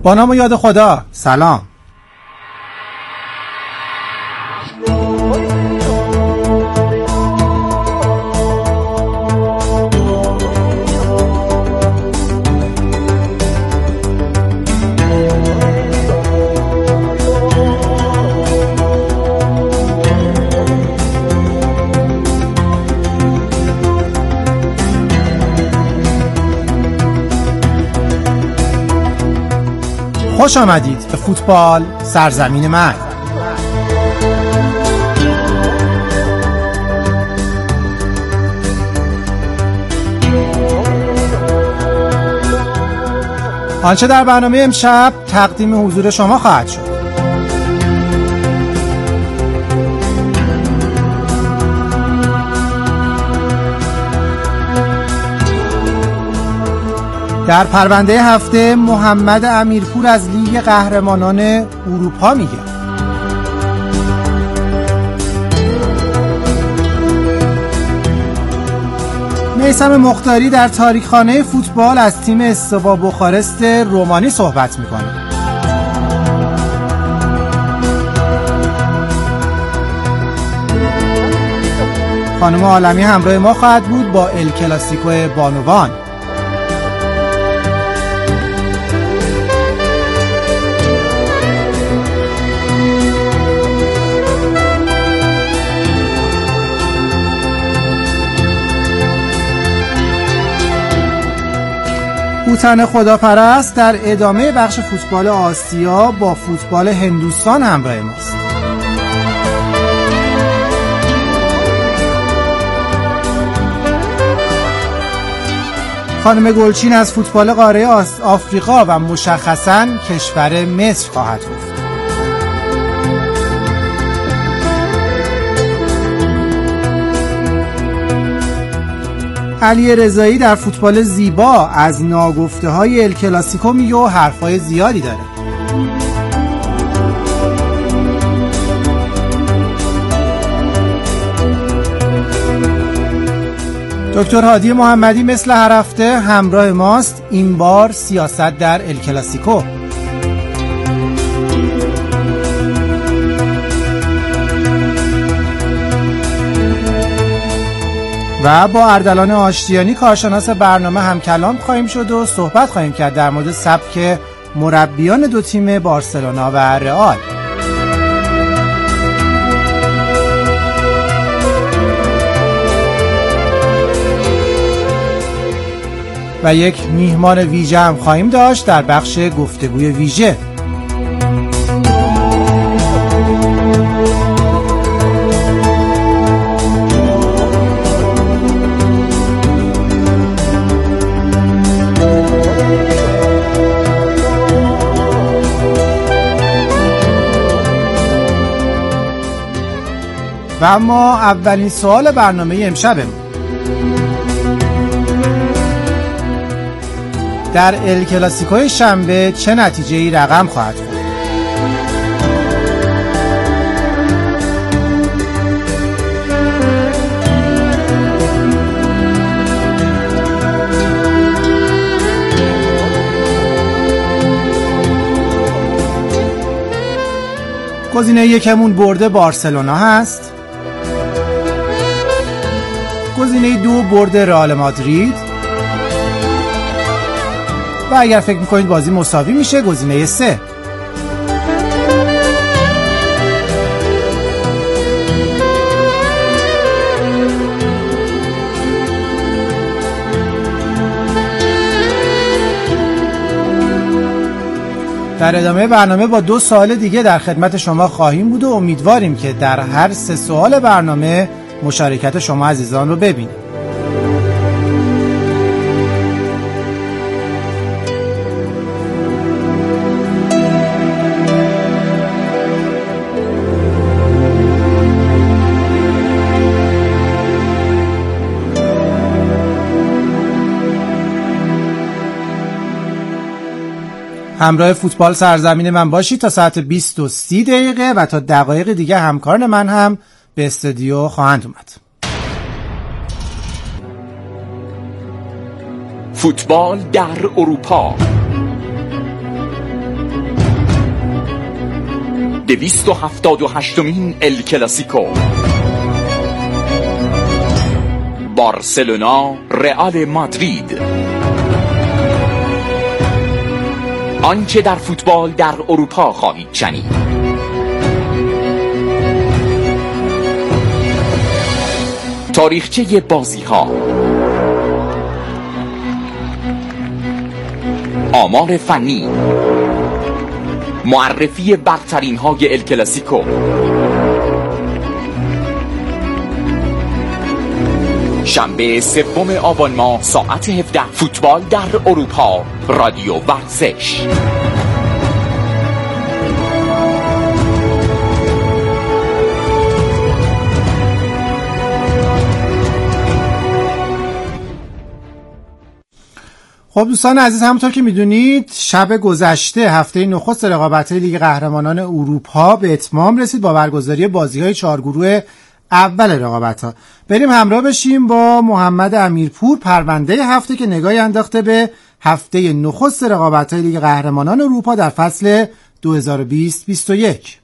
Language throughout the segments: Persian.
با نام و یاد خدا. سلام. خوش آمدید به فوتبال سرزمین من. آنچه در برنامه امشب تقدیم حضور شما خواهد شد: در پرونده هفته محمد امیرپور از لیگ قهرمانان اروپا میگه. میثم مختاری در تاریخخانه فوتبال از تیم استوا بخارست رومانی صحبت میکنه. خانم عالمی همراه ما خواهد بود با ال کلاسیکو بانوان. هوتن خداپرست در ادامه بخش فوتبال آسیا با فوتبال هندوستان همراه ماست. خانم گلچین از فوتبال قاره آفریقا و مشخصاً کشور مصر خواهد گفت. علی رضایی در فوتبال زیبا از ناگفته های ال کلاسیکو میگه و حرفای زیادی داره. دکتر هادی محمدی مثل هر هفته همراه ماست، این بار سیاست در ال کلاسیکو. و با اردلان آشتیانی کارشناس برنامه هم کلام خواهیم شد و صحبت خواهیم کرد در مورد سبک مربیان دو تیم بارسلونا و رئال. و یک میهمان ویژه هم خواهیم داشت در بخش گفتگوی ویژه. و اما اولین سوال برنامه امشبمون: در ال کلاسیکوی شنبه چه نتیجه‌ای رقم خواهد خورد؟ گزینه یکمون برد بارسلونا هست. گزینه دو برد رئال مادرید. و اگر فکر میکنید بازی مساوی میشه، گزینه 3. در ادامه برنامه با 2 سوال دیگه در خدمت شما خواهیم بود و امیدواریم که در هر 3 سوال برنامه مشارکت شما عزیزان رو ببینیم. همراه فوتبال سرزمین من باشید تا ساعت 20 و 30 دقیقه و تا دقایق دیگه همکاران من هم به استودیو خواهند اومد. فوتبال در اروپا. 278مین ال کلاسیکو، بارسلونا رئال مادرید. آنچه در فوتبال در اروپا خواهید شنید. تاریخچه بازی‌ها، آمار فنی، معرفی برترین های ال کلاسیکو، شنبه 3 آبان ماه ساعت 17 فوتبال در اروپا، رادیو ورزش. خب دوستان عزیز، همونطور که میدونید شب گذشته هفته نخست رقابت‌های لیگ قهرمانان اروپا به اتمام رسید با برگزاری بازی‌های 4 گروه اول رقابت‌ها. بریم همراه بشیم با محمد امیرپور، پرونده هفته، که نگاهی انداخته به هفته نخست رقابت‌های لیگ قهرمانان اروپا در فصل 2020-21.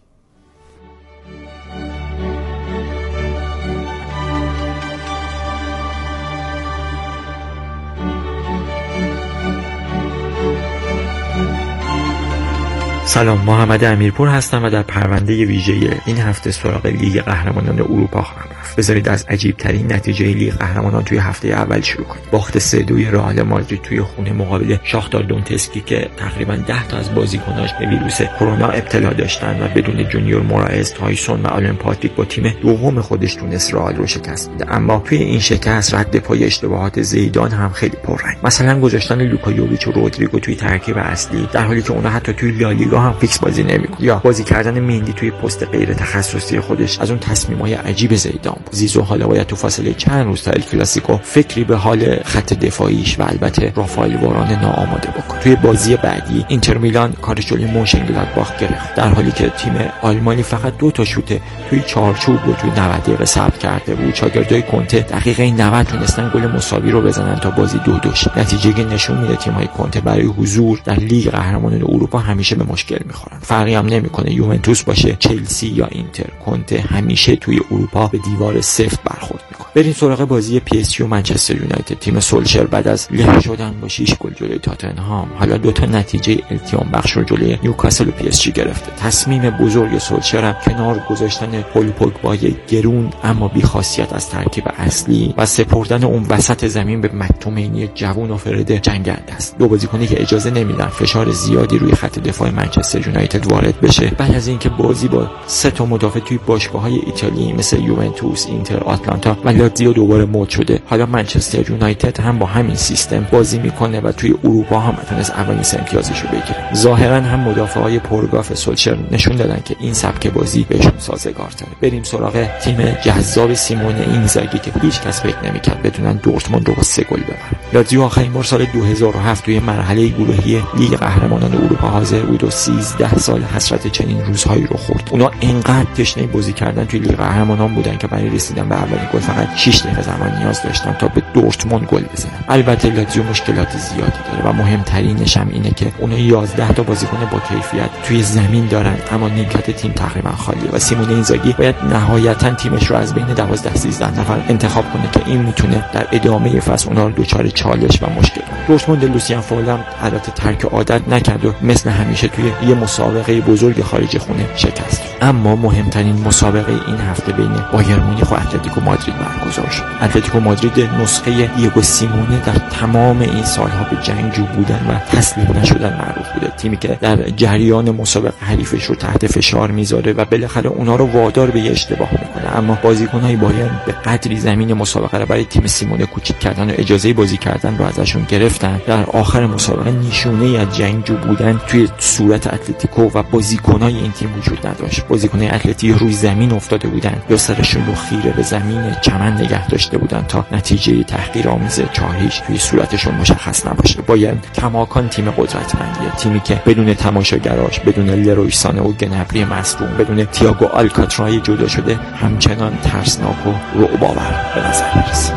سلام، محمد امیرپور هستم و در پرونده ویژه این هفته سراغ لیگ قهرمانان اروپا خواهم رفت. بذارید از عجیب ترین نتیجه لیگ قهرمانان توی هفته اول شروع کنیم. باخت 3-2 رئال مادرید توی خونه مقابل شاختار دونتسکی که تقریبا 10 تا از بازیکناش به ویروس کرونا ابتلا داشتن و بدون جونیور مورائز، تایسون و آلن پاتریک با تیم دوم خودش تونست رئال رو شکست بده. اما توی این شکست رد پای اشتباهات زیدان هم خیلی پررنگ. مثلا گذاشتن لوکا یوویچ و رودریگو توی ترکیب اصلی در حالی که اونا حتی توی لالیگا هم فیکس بازی نمی‌کنه، یا بازی کردن مندی توی پست غیر تخصصی خودش از اون تصمیم‌های عجیب زیدان بود. زیزو حالا باید تو فاصله چند روز تا ال کلاسیکو فکری به حال خط دفاعیش و البته رافائل واران ناآماده بکنه. توی بازی بعدی اینتر میلان کارش جلوی مونشنگلادباخ گرفت، در حالی که تیم آلمانی فقط 2 تا شوت توی چارچوب رو توی 90 دقیقه ثبت کرده بود. شاگردای کنته دقیقه 90 تونستن گل مساوی رو بزنن تا بازی 2-2 شه. نتیجه نشون میده تیم‌های کنته برای حضور در لیگ قهرمانان اروپا همیشه به مشکل میخورن. فرقی هم نمیکنه یوونتوس باشه، چلسی یا اینتر، کنته همیشه توی اروپا به دیوار سفت برخورد میکنه. بریم سراغ بازی پی اس جی و منچستر یونایتد. تیم سولشر بعد از له شدن با 6 گل جلوی تاتنهام حالا 2 تا نتیجه التیام بخش رو جلوی نیوکاسل و پی اس جی گرفته. تصمیم بزرگ سولشر هم کنار گذاشتن پول پوگبای گرون اما بی‌خاصیت از ترکیب اصلی و سپردن اون وسط زمین به مکتومینی جوون و فرد جنگنده است. دو بازیکنی که اجازه نمیدن فشار زیادی روی خط دفاع منچستر یونایتد وارد بشه. بعد از اینکه بازی با 3 تا مدافع توی باشگاه‌های ایتالیایی مثل یوونتوس، اینتر، آتلانتا و لاتزیو دوباره مد شده، حالا منچستر یونایتد هم با همین سیستم بازی میکنه و توی اروپا هم تونست اولین امتیازش رو بگیره. ظاهرا هم مدافعای پرگاف سولشر نشون دادن که این سبک بازی بهشون سازگارتره. بریم سراغ تیم جذاب سیمونه اینزاگی که هیچ کس فکر نمی‌کرد بتونن دورتموند رو با 3 گل ببرن. لاتزیو آخرین بار سال 2007 توی مرحله گروهی لیگ قهرمانان اروپا حاضر بود و 13 سال حسرت چنین روزهایی رو خورد. اونا انقدر تشنه بازی کردن توی لیگ قهرمانان بودن که برای رسیدن به اولین گل فقط 6 دقیقه زمان نیاز داشتن تا به دورتموند گل بزنن. البته لاتزیو مشکلات زیادی داره و مهمترینش هم اینه که اونا 11 تا بازیکن با کیفیت توی زمین دارن، اما نیمکت تیم تقریبا خالیه و سیمونه اینزاگی باید نهایتا تیمش رو از بین 12-13 نفر انتخاب کنه که این میتونه در ادامه فصل اونا رو دچار چالش و مشکل کنه. دورتموند لوسیان فولم البته ترک عادت نکرد و مثل همیشه توی یه مسابقه بزرگ خارج خونه شکست. اما مهمترین مسابقه این هفته بین بایر مونیخ و اتلتیکو مادرید برگزار شد. اتلتیکو مادرید نسخه دیگو سیمونه در تمام این سالها به جنگجو بودن و تسلیم نشدن معروف بوده. تیمی که در جریان مسابقه حریفش رو تحت فشار میذاره و بالاخره اونا رو وادار به اشتباه میکنه، اما بازیکن‌های بایر به قدری زمین مسابقه رو برای تیم سیمونه کوچیک کردن و اجازه بازی کردن رو ازشون گرفتن. در آخر مسابقه نشونه‌ای از جنگجو بودن توی صورت اتلتیکو و بازیکن‌های این تیم وجود نداشت. بازیکن‌های اتلتی روی زمین افتاده بودن یا سرشون رو خیره به زمین چمن نگه داشته بودن تا نتیجه تحقیرآمیز 4-0 توی صورتشون مشخص نباشه. بایر کماکان تیم قدرتمندیه، تیمی که بدون تماشاگراش، بدون لروی سانه و گنبری مصدوم، بدون تییاگو آلکاترای جدا شده همچنان ترسناک و رعب‌آور به نظر میرسه.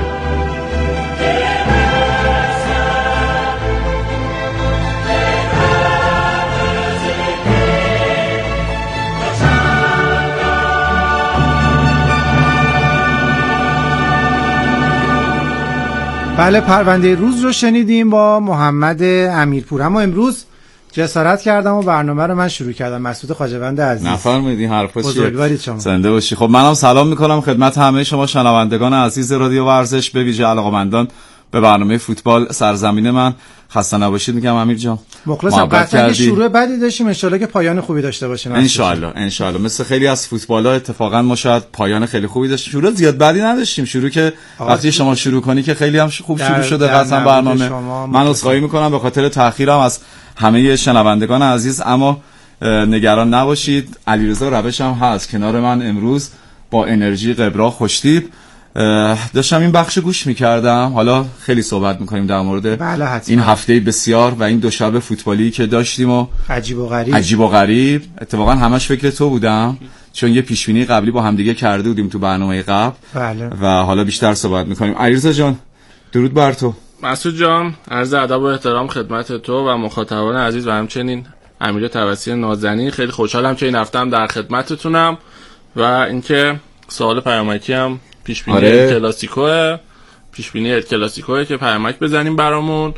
بله، پرونده روز رو شنیدیم با محمد امیرپور. اما امروز جسارت کردم و برنامه رو من شروع کردم. مسعود خواجه‌وند عزیز، نفرمایید حرفا چیه؟ بزرگوارید شما. زنده باشی. خب منم سلام میکنم خدمت همه شما شنوندگان عزیز رادیو ورزش، به ویژه علاقه‌مندان به برنامه فوتبال سرزمین من. خسته نباشید میگم امیر جان. مخلصم. قطعا که شروع بدی داشتیم، ان شاءالله که پایان خوبی داشته باشیم. ان شاءالله مثل خیلی از فوتبال‌ها اتفاقا ما شاید پایان خیلی خوبی داشتیم. شروع زیاد بدی نداشتیم. شروع که وقتی شما شروع کنی که خیلی هم خوب شروع شده قطعا برنامه. من عذرخواهی میکنم به خاطر تأخیرم از همه شنوندگان عزیز، اما نگران نباشید. علیرضا روش هم هست کنار من امروز با انرژی قبرا خوشتیپ. داشتم این بخش گوش میکردم. حالا خیلی صحبت میکنیم در مورد این هفته بسیار و این دو شب فوتبالی که داشتیم و عجیب و غریب. اتفاقا همش فکر تو بودم، چون یه پیشبینی قبلی با همدیگه کرده بودیم تو برنامه قبل. بله. و حالا بیشتر صحبت میکنیم. علیرضا جان درود بر تو. مسعود جان عرض ادب و احترام خدمت تو و مخاطبان عزیز و همچنین امیر توسلی نازنین. خیلی خوشحالم که این هفته هم در خدمتتونم و اینکه سوال پیامکی هم پیشبینی کلاسیکوه، پیشبینی کلاسیکوه که پیامک بزنیم برامون.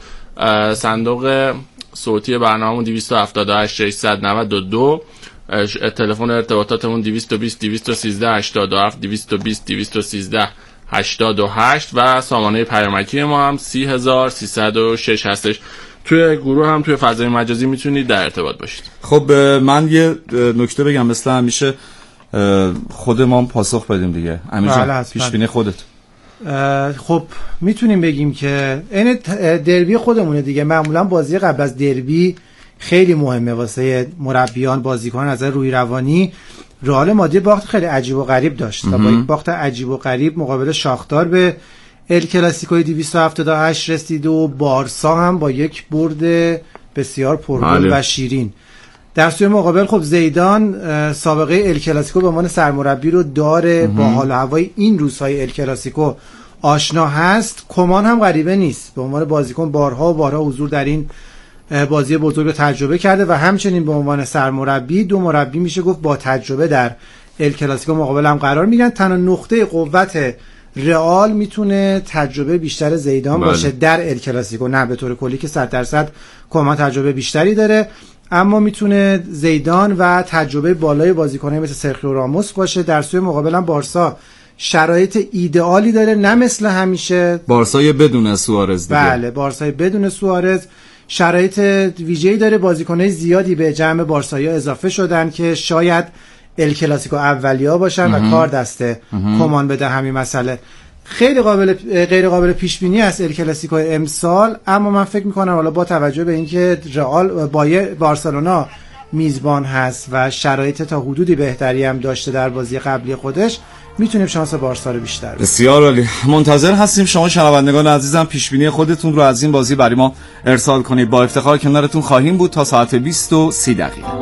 صندوق صوتی برنامه‌مون 278 692، تلفن ارتباطاتمون 220 213 87 220 213 88 و سامانه پیامکی ما هم 30306 هستش. توی گروه هم توی فضای مجازی میتونید در ارتباط باشید. خب من یه نکته بگم، مثل همیشه خود ما هم پاسخ بدیم دیگه. امیر جان پیشبینی خودت. خب میتونیم بگیم که این دربی خودمونه دیگه. معمولا بازی قبل از دربی خیلی مهمه واسه مربیان، بازیکنان. از روی روانی رئال مادرید باخت خیلی عجیب و غریب داشت و با یک باخت عجیب و غریب مقابل شاختار به ال کلاسیکوی 278 رسید و بارسا هم با یک برد بسیار پرگل و شیرین. در سوی مقابل خب زیدان سابقه ال کلاسیکو به عنوان سرمربی رو داره، با حال و هوای این روزهای ال کلاسیکو آشنا هست. کمان هم غریبه نیست، به عنوان بازیکن بارها و بارها حضور در این بازی بزرگ رو تجربه کرده و همچنین به عنوان سرمربی دو مربی میشه گفت با تجربه در ال کلاسیکو مقابل هم قرار میگن. تنها نقطه قوت رئال میتونه تجربه بیشتر زیدان باشه در ال کلاسیکو، نه به طور کلی که 100% کمان تجربه بیشتری داره، اما میتونه زیدان و تجربه بالای بازیکنایی مثل سرخیو راموس باشه. در سوی مقابل هم بارسا شرایط ایدئالی داره، نه مثل همیشه بارسای بدون سوارز دیگه. بله، بارسای بدون سوارز شرایط ویژه‌ای داره. بازیکنای زیادی به جمع بارسایی اضافه شدن که شاید ال کلاسیکو اولیا باشن و کار دست کمان بده همین مسئله. خیلی غیر قابل پیش بینی است ال کلاسیکو امسال، اما من فکر می‌کنم حالا با توجه به اینکه رئال بارسلونا میزبان هست و شرایط تا حدودی بهتری هم داشته در بازی قبلی خودش، میتونیم شانس بارسا رو بیشتر بدیم. بسیار عالی. منتظر هستیم شما شنوندگان عزیزم پیش بینی خودتون رو از این بازی برای ما ارسال کنید. با افتخار کنارتون خواهیم بود تا ساعت 20:30.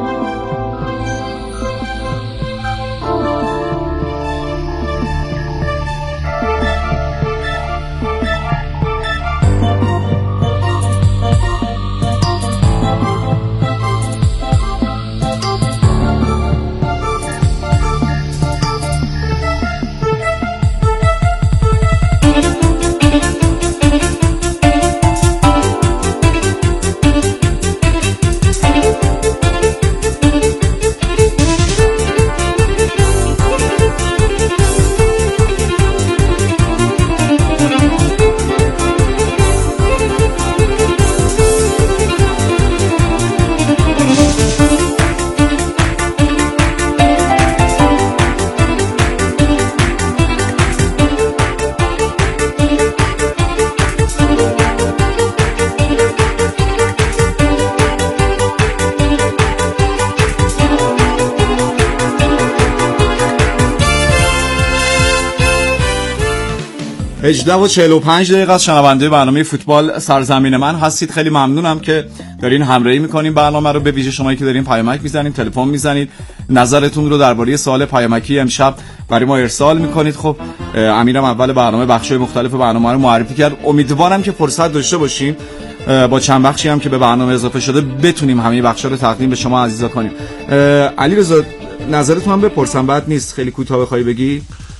و 45 دقیقه از شنونده برنامه فوتبال سرزمین من هستید. خیلی ممنونم که دارین همراهی میکنین برنامه رو، به ویژه شمایی که دارین پیامک میزنید، تلفن میزنید، نظرتون رو درباره سوال پیامکی امشب برای ما ارسال میکنید. خب امیرم اول برنامه بخشای مختلف برنامه رو معرفی کرد. امیدوارم که فرصت داشته باشیم با چند بخشی هم که به برنامه اضافه شده بتونیم همه بخشا رو تقدیم به شما عزیزا کنیم. علیرضا نظرتون هم بپرسم، بعد نیست خیلی کوتاه بخوای بگی؟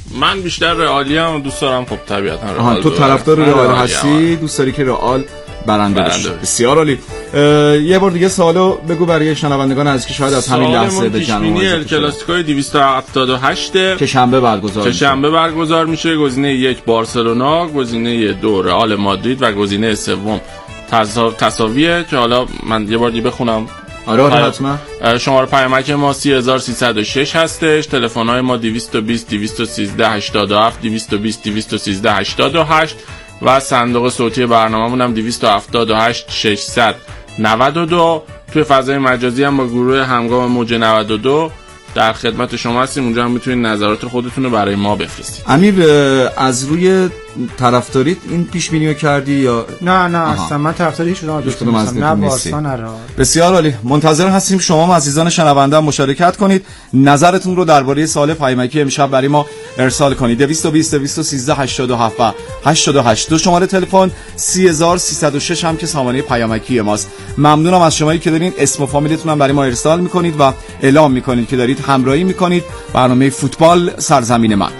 من بیشتر رئالیم و دوست دارم خب طبیعتا رئال. تو طرفدار رئال هستی، دوست داری که رئال برنده بشه. بسیار عالی. یه بار دیگه سوالو بگو برای شنوندگان از که شاید از همین لحظه به جمع ال کلاسیکو 278 که شنبه برگزار میشه. گزینه 1 بارسلونا، گزینه 2 رئال مادرید و گزینه 3 تساویه که حالا من یه بار دیگه بخونم. آره حتما. شماره پیامک ما 30306 هستش. تلفن‌های ما 220 213 87 220 213 88 و صندوق صوتی برنامه‌مون هم 278 692. توی فضای مجازی هم با گروه همگام موج 92 در خدمت شما هستیم. اونجا هم میتونید نظرات خودتون رو برای ما بفرستید. امیر، از روی طرفداریت این پیش بینیو کردی یا نه اصلا من طرفداری هیچ کدوم نه بارسا نه رئال. بسیار عالی. منتظر هستیم شما عزیزان شنونده مشارکت کنید، نظرتون رو درباره سوال پیامکی امشب برای ما ارسال کنید. 220 213 87 و 88 شماره تلفن 30306 هم که سامانه پیامکی ماست. ممنونم از شمایی که دارین اسم و فامیلتون هم برای ما ارسال میکنید و اعلام میکنید که دارید همراهی میکنید برنامه فوتبال سرزمین من.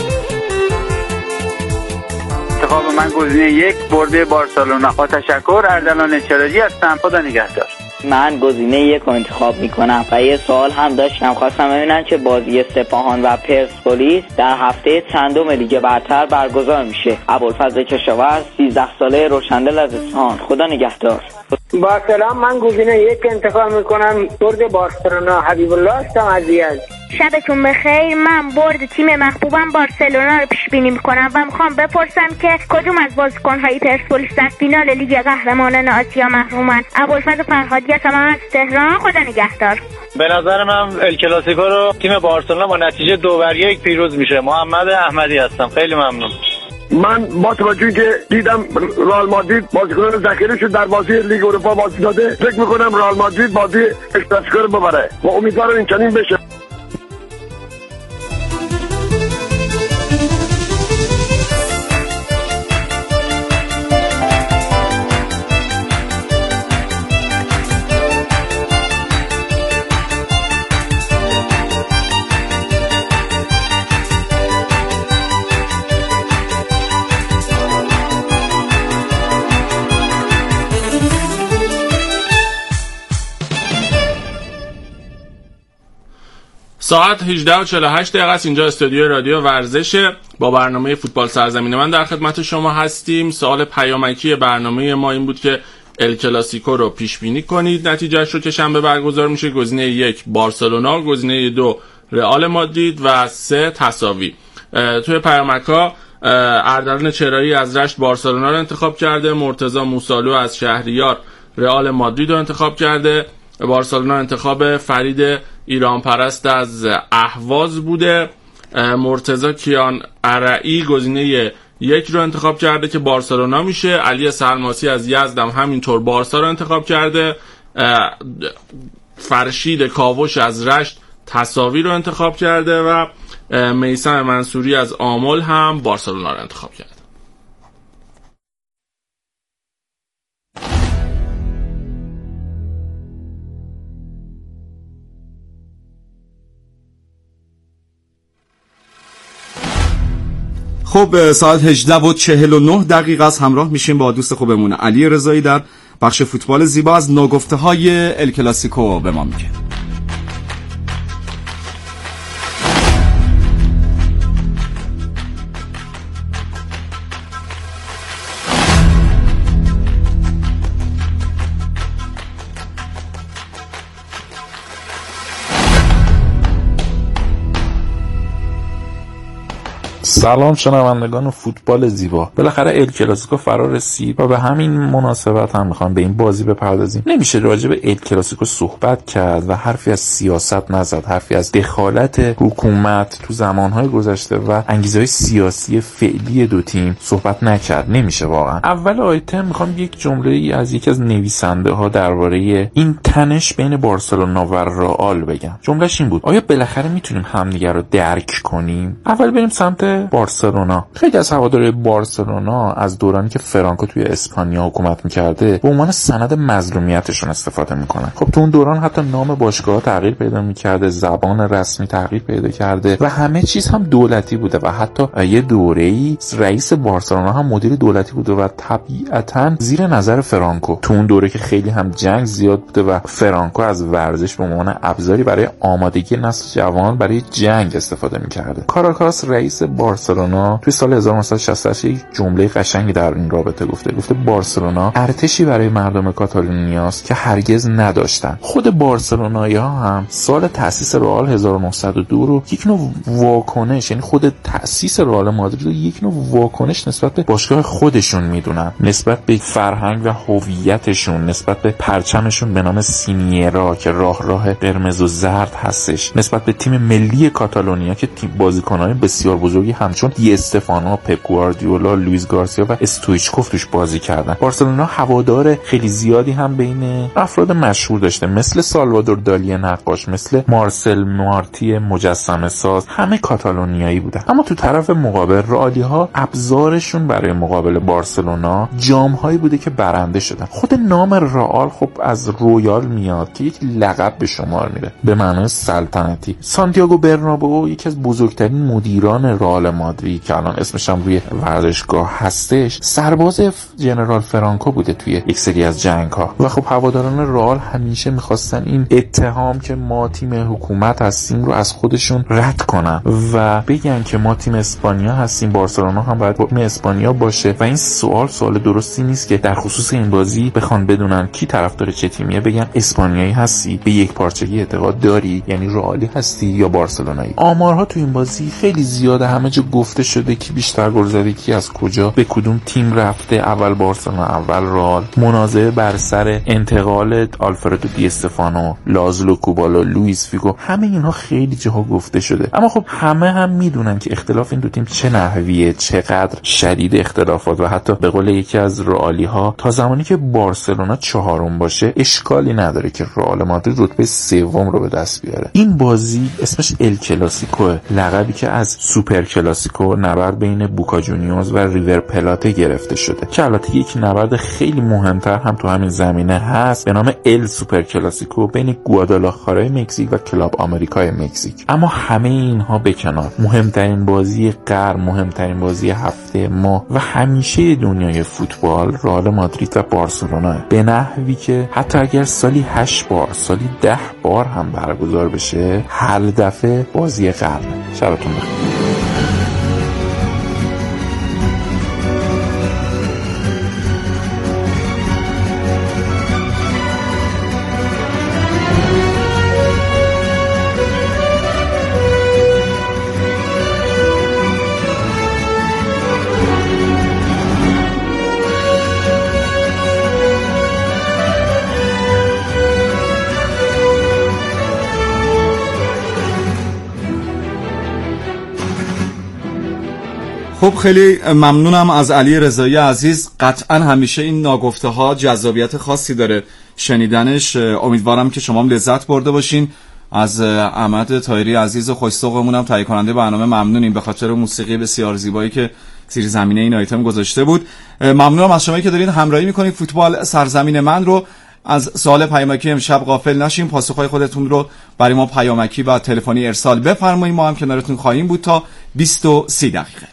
من گزینه 1 برده بارسلونا. با تشکر. اردلان چراجی هستم. خدا نگهدار. من گزینه 1 رو انتخاب میکنم و یه سوال هم داشتم، خواستم ببینم که بازی سپاهان و پرسپولیس در هفته چندم لیگ برتر برگزار میشه. ابوالفضل کشاورز 13 ساله روشندل از اصفهان. خدا نگهدار. با سلام، من گزینه 1 انتخاب میکنم برد بارسلونا. حبیب الله هستم از یزد. شبتون بخیر. من برد تیم محبوبم بارسلونا رو پیش بینی میکنم و میخوام بپرسم که کدوم از بازیکن‌های پرسپولیس در فینال لیگ قهرمانان آسیا محرومن. ابوالفضل فرهادی هستم از تهران. خدا نگهدار. به نظر من ال کلاسیکو رو تیم بارسلونا با نتیجه 2-1 پیروز میشه. محمد احمدی هستم. خیلی ممنون. من با توجهی که دیدم رئال مادرید بازیکنان ذخیره‌شو در بازی لیگ اروپا بازی داده، فکر می‌کنم رئال مادرید بازی ال کلاسیکو رو ببره و امیدوارم این چنین بشه. ساعت 18:48 است. اینجا استودیو رادیو ورزشه. با برنامه فوتبال سرزمین من در خدمت شما هستیم. سوال پیامکی برنامه ما این بود که ال کلاسیکو رو پیش بینی کنید. نتیجهش رو که شنبه برگزار میشه. گزینه 1 بارسلونا، گزینه 2 رئال مادرید و 3 تساوی. توی پیامک‌ها اردلان چرایی از رشت بارسلونا رو انتخاب کرده. مرتضی موسالو از شهریار رئال مادرید رو انتخاب کرده. بارسلونا انتخاب فرید ایران پرست از اهواز بوده. مرتضی کیان ارعی گزینه 1 رو انتخاب کرده که بارسلونا میشه. علی سلماسی از یزد هم همینطور بارسا رو انتخاب کرده. فرشید کاوش از رشت تساوی رو انتخاب کرده و میثم منصوری از آمل هم بارسلونا رو انتخاب کرده. خب ساعت 18:49 است. همراه میشیم با دوست خوبمون علی رضایی در بخش فوتبال زیبا. از ناگفته‌های ال کلاسیکو به ما میگه. سلام شنوندگان فوتبال زیبا. بالاخره ال کلاسیکو فرا رسید و به همین مناسبت هم میخوام به این بازی بپردازیم. نمیشه راجع به ال کلاسیکو صحبت کرد و حرفی از سیاست نزد، حرفی از دخالت حکومت تو زمانهای گذشته و انگیزه‌های سیاسی فعلی دو تیم صحبت نکرد. نمیشه واقعا. اول آیتم میخوام یک جمله‌ای از یکی از نویسنده‌ها درباره این تنش بین بارسلونا و رئال بگم. جمله‌ش این بود: آیا بالاخره میتونیم همدیگه رو درک کنیم؟ اول بریم سمت بارسلونا. خیلی از هوادارهای بارسلونا از دورانی که فرانکو توی اسپانیا حکومت میکرده به عنوان سند مظلومیتشون استفاده میکنن. خب تو اون دوران حتی نام باشگاه تغییر پیدا میکرده، زبان رسمی تغییر پیدا کرده و همه چیز هم دولتی بوده و حتی یه دوره‌ای رئیس بارسلونا هم مدیر دولتی بوده و طبیعتاً زیر نظر فرانکو. تو اون دوره که خیلی هم جنگ زیاد بوده و فرانکو از ورزش به عنوان ابزاری برای آمادگی نسل جوان برای جنگ استفاده می‌کرده. کاراکاس رئیس بارسلونا توی سال 1968 یک جمله قشنگی در این رابطه گفته بارسلونا ارتشی برای مردم کاتالونیاست که هرگز نداشتن. خود بارسلونایی‌ها هم سال تأسیس رئال 1902 رو یک نوع واکنش، یعنی خود تأسیس رئال مادرید رو یک نوع واکنش نسبت به باشگاه خودشون میدونن، نسبت به فرهنگ و هویتشون، نسبت به پرچمشون به نام سینیرا که راه قرمز و زرد هستش، نسبت به تیم ملی کاتالونیا که تیم بازیکنان بسیار بزرگی همچون دی استفانو، پپ گواردیولا، لوئیس گارسیا و استویچکوف توش بازی کردن. بارسلونا هوادار خیلی زیادی هم بین افراد مشهور داشته، مثل سالوادور دالی نقاش، مثل مارسل مارتی مجسمه ساز، همه کاتالونیایی بودن. اما تو طرف مقابل رئالی ها ابزارشون برای مقابل بارسلونا جام هایی بوده که برنده شدن. خود نام رئال خب از رویال میاد که یک لقب به شمار میره به معنای سلطنتی. سانتیاگو برنابئو یکی از بزرگترین مدیران رئال مادرید که الان اسمش هم روی ورزشگاه هستش، سرباز جنرال فرانکو بوده توی یک سری از جنگ ها و خب هواداران رئال همیشه میخواستن این اتهام که ما تیم حکومت هستیم رو از خودشون رد کنن و بگن که ما تیم اسپانیا هستیم، بارسلونا هم باید تیم اسپانیا باشه و این سوال درستی نیست که در خصوص این بازی بخوان بدونن کی طرفدار چه تیمیه بگن اسپانیایی هستی، به یک پارچگی اعتقاد داری، یعنی رئالی هستی یا بارسلونایی. آمارها تو این بازی خیلی زیاده، همه جا گفته شده کی بیشتر گل زده، کی از کجا به کدوم تیم رفته، اول بارسلونا اول رئال، منازعه بر سر انتقال آلفردو دی استفانو، لازلو کوبالو، لوئیس فیگو، همه اینها خیلی جاها گفته شده. اما خب همه هم میدونن که اختلاف این دو تیم چه نحویه، چقدر شدید اختلافات و حتی به قول یکی از رئالی ها تا زمانی که بارسلونا چهارم باشه اشکالی نداره که رئال مادرید رتبه سوم رو به دست بیاره. این بازی اسمش ال کلاسیکو، لقبی که از سوپر کلاسیکو نبرد بین بوکا جونیورز و ریور پلاته گرفته شده که البته یک نبرد خیلی مهمتر هم تو همین زمینه هست به نام ال سوپر کلاسیکو بین گوادالاخارای مکزیک و کلاب آمریکای مکزیک. اما همه اینها به کنار، مهمترین بازی قرن، مهمترین بازی هفته ما و همیشه دنیای فوتبال رئال مادرید و بارسلونا، به نحوی که حتی اگر سالی 8 بار، سالی 10 بار هم برگزار بشه، هر دفعه بازی قرن. شبتون بخیر. خب خیلی ممنونم از علی رضایی عزیز. قطعا همیشه این ناگفته ها جذابیت خاصی داره شنیدنش. امیدوارم که شما هم لذت برده باشین. از احمد طاهری عزیز و خوش‌ذوقمون هم تهیه کننده برنامه ممنونیم به خاطر موسیقی بسیار زیبایی که زیر زمینه این آیتم گذاشته بود. ممنونم از شما که دارین همراهی میکنید. فوتبال سرزمین من رو از سوال پیامکی امشب غافل نشین. پاسخهای خودتون رو برای ما پیامکی و تلفنی ارسال بفرمایید. ما هم کنارتون خواهیم بود تا 20 و 30 دقیقه.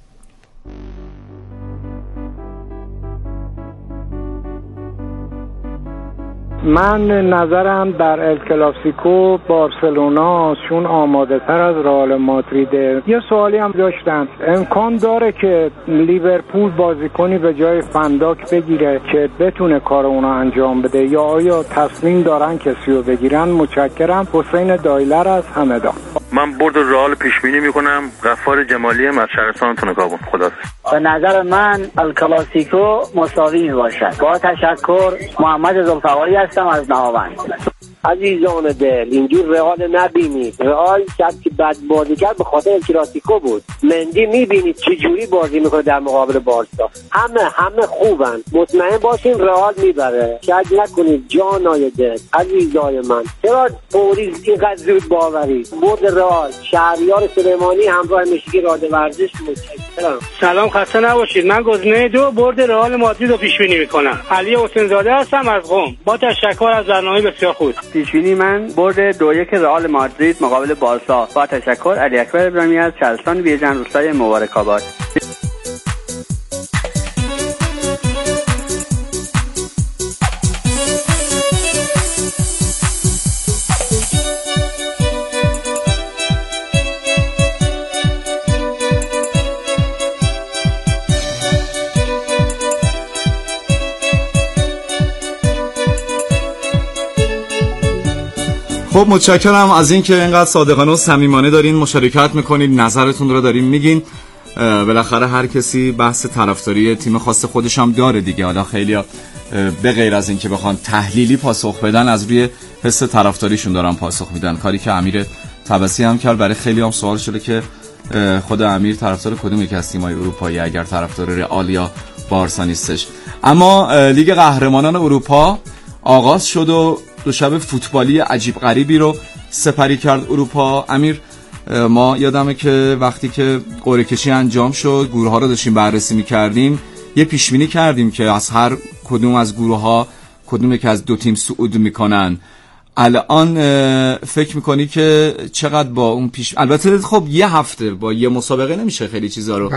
من نظرم در ال کلاسیکو بارسلونا چون آماده تر از رئال مادریده. یه سوالی هم داشتم، امکان داره که لیورپول بازیکنی به جای فنداک بگیره که بتونه کار اونا انجام بده یا آیا تصمیم دارن کسی رو بگیرن؟ متشکرم. حسین دایلر از همدان. من برد رئال پیش بینی میکنم. غفار جمالی از شهرستان تونکابون. خداحافظ. به نظر من الکلاسیکو مساوی باشد. با تشکر، محمد ذوالفقاری هستم از نهاوند. عزیزان دل اینجور رئال نبینید. رئال شب که بد بازی کرد به خاطر ال کلاسیکو بود. مندی میبینید چه جوری بازی میکنه در مقابل بارسا. همه خوبن، مطمئن باشین رئال میبره. شک نکنید جانای دل عزیزای من. چرا پوریز اینقدر زود باوری؟ برد رئال. شهریار سلیمانی همراه مشکی راده ورزش. متشکرم. سلام، خسته نباشید. من گزینه 2 برد رئال مادرید رو پیش بینی میکنم. علی حسین زاده هستم از قم. با تشکر از برنامه بسیار خوب. پیش بینی من برد 2-1 رئال مادرید مقابل بارسا. با تشکر. علی اکبر ابراهیمی از چلستان بیژن روستای مبارک آباد. خب متشکرم از این که اینقدر صادقانه و صمیمانه دارین مشارکت میکنید، نظرتون رو دارین میگین. بالاخره هر کسی بحث طرفداری تیم خاص خودش هم داره دیگه. حالا خیلی‌ها به غیر از این که بخوان تحلیلی پاسخ بدن، از روی حس طرفداریشون دارن پاسخ میدن. کاری که امیر طبسی هم کرد. برای خیلی هم سوال شده که خود امیر طرفدار کدوم یک از تیم‌های اروپایی اگر طرفدار رئال یا بارسا نیستش. اما لیگ قهرمانان اروپا آغاز شد و دو شب فوتبالی عجیب غریبی رو سپری کرد اروپا. امیر، ما یادمه که وقتی که قرعه کشی انجام شد، گروه ها رو داشتیم بررسی می‌کردیم، یه پیش بینی کردیم که از هر کدوم از گروه ها کدوم یک از دو تیم صعود میکنن. الان فکر میکنی که چقدر با اون البته خب یه هفته با یه مسابقه نمیشه خیلی چیزا رو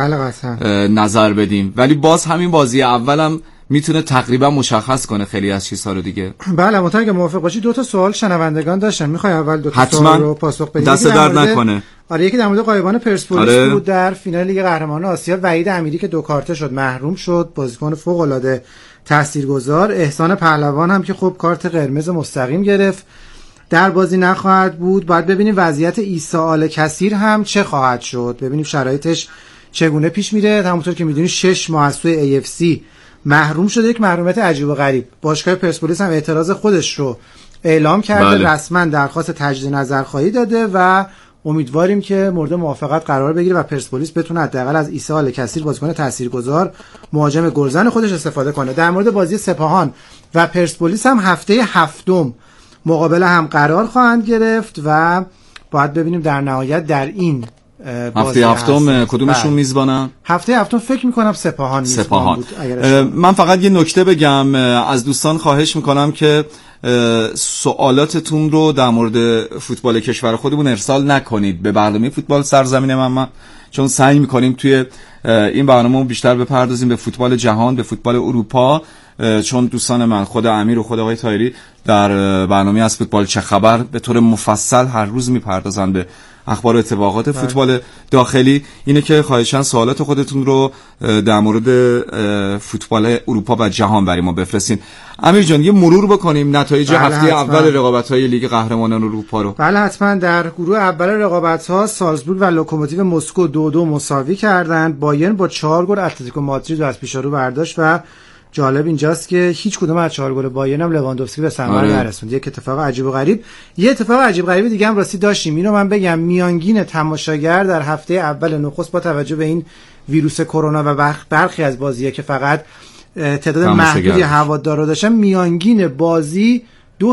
نظر بدیم، ولی باز همین بازی اولم میتونه تقریبا مشخص کنه خیلی از چیزها رو دیگه. بله، مطمئنم که موافق باشی. 2 تا سوال شنوندگان داشتن، میخوای اول 2 تا سوال رو پاسخ بدی؟ دست درد نکنه. آره، یکی در مورد غایبان پرسپولیس بود در فینال لیگ قهرمانان آسیا. وحید امیری که 2 کارته شد، محروم شد، بازیکن فوق العاده تاثیرگذار. احسان پهلوان هم که خب کارت قرمز مستقیم گرفت، در بازی نخواهد بود. باید ببینیم وضعیت عیسی آل کثیر هم چه خواهد شد، ببینیم شرایطش چگونه پیش میره. همونطور که میدونید 6 ماه از سوی AFC محروم شده. یک محرومیت عجیب و غریب. باشگاه پرسپولیس هم اعتراض خودش رو اعلام کرده، رسما درخواست تجدید نظرخواهی داده و امیدواریم که مورد موافقت قرار بگیره و پرسپولیس بتونه حداقل از عیسی آل کثیر، بازیکن تاثیرگذار مهاجم گلزن خودش استفاده کنه. در مورد بازی سپاهان و پرسپولیس هم هفته هفتم مقابله هم قرار خواهند گرفت و باید ببینیم در نهایت در این هفته هفتم کدومشون میزبانن؟ هفته هفتم فکر میکنم سپاهان میزبان بود. من فقط یه نکته بگم، از دوستان خواهش میکنم که سوالاتتون رو در مورد فوتبال کشور خودمون ارسال نکنید به برنامه فوتبال سرزمین من، چون سعی میکنیم توی این برنامه بیشتر بپردازیم به فوتبال جهان، به فوتبال اروپا، چون دوستان من، خود امیر و خود آقای طاهری در برنامه از فوتبال چه خبر به طور مفصل هر روز میپردازن به اخبار و اتفاقات فوتبال داخلی. اینه که خواهشاً سوالات خودتون رو در مورد فوتبال اروپا و جهان برای ما بفرستین. امیر جان، یه مرور بکنیم نتایج هفته اول رقابت‌های لیگ قهرمانان اروپا رو. بله حتما. در گروه اول رقابت‌ها سالزبورگ و لوکوموتیو مسکو 2-2 مساوی کردند. بایرن با 4 گل اتلتیکو مادرید رو از پیش رو برداشت و جالب اینجاست که هیچ کدوم از 4 گل بایرن هم لواندوفسکی به ثمر نرسوند. یک اتفاق عجیب و غریب. یه اتفاق عجیب غریب دیگه هم راستی داشتیم، اینو من بگم. میانگین تماشاگر در هفته اول نخست با توجه به این ویروس کرونا و برخی از بازی‌ها که فقط تعداد محدودی هوادارا داشتن، میانگین بازی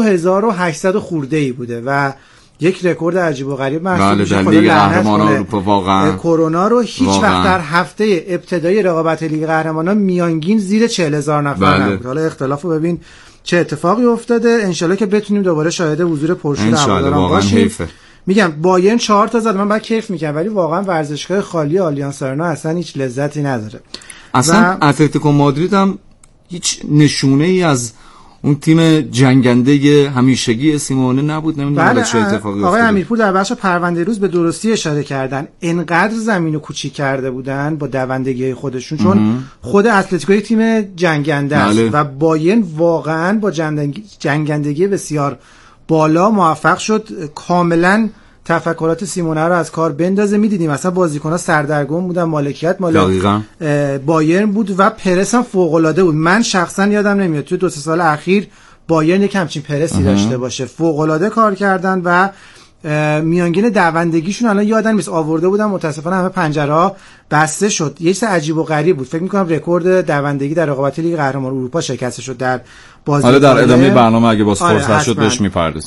2800 خورده‌ای بوده و یک رکورد عجیب و غریب محسوب میشه. خدا لعنت کنه واقعا کرونا رو. هیچ وقت در هفته ابتدایی رقابت لیگ قهرمانان میانگین زیر 40000 نفر نبود. حالا اختلافو ببین چه اتفاقی افتاده. انشالله که بتونیم دوباره شاهد حضور پرشور هواداران باشیم. میگم بایرن 4 تا زد، من بعد کیف میکنم، ولی واقعا ورزشگاه خالی آلیانس آرنا اصلا هیچ لذتی نداره. اصلا اتلتیکو مادرید هم هیچ نشونه ای از اون تیم جنگنده همیشگی سیمونه نبود. نمیدونم چه اتفاقی افتاد. آقای امیرپور در بخش پرونده روز به درستی اشاره کردن، انقدر زمینو کوچیک کرده بودن با دوندگی خودشون، چون خود اتلتیکو تیم جنگنده است و بایرن واقعا با جنگندگی بسیار بالا موفق شد کاملا تفکرات سیمونه رو از کار بندازه. میدیدیم اصلا بازیکن‌ها سردرگم بودن، مالکیت مال بایرن بود و پرس هم فوق‌العاده بود. من شخصا یادم نمیاد توی 2-3 سال اخیر بایرن یک همچین پرسی داشته باشه. فوق‌العاده کار کردن و میانگین دوندگیشون الان یادم نیست آورده بودم، متاسفانه همه پنجره‌ها بسته شد. یه چیز عجیب و غریب بود. فکر می‌کنم رکورد دوندگی در رقابت لیگ قهرمانان اروپا شکسته شد در بازی. حالا در ادامه برنامه اگه باز فرصت شد بهش می‌پردازیم.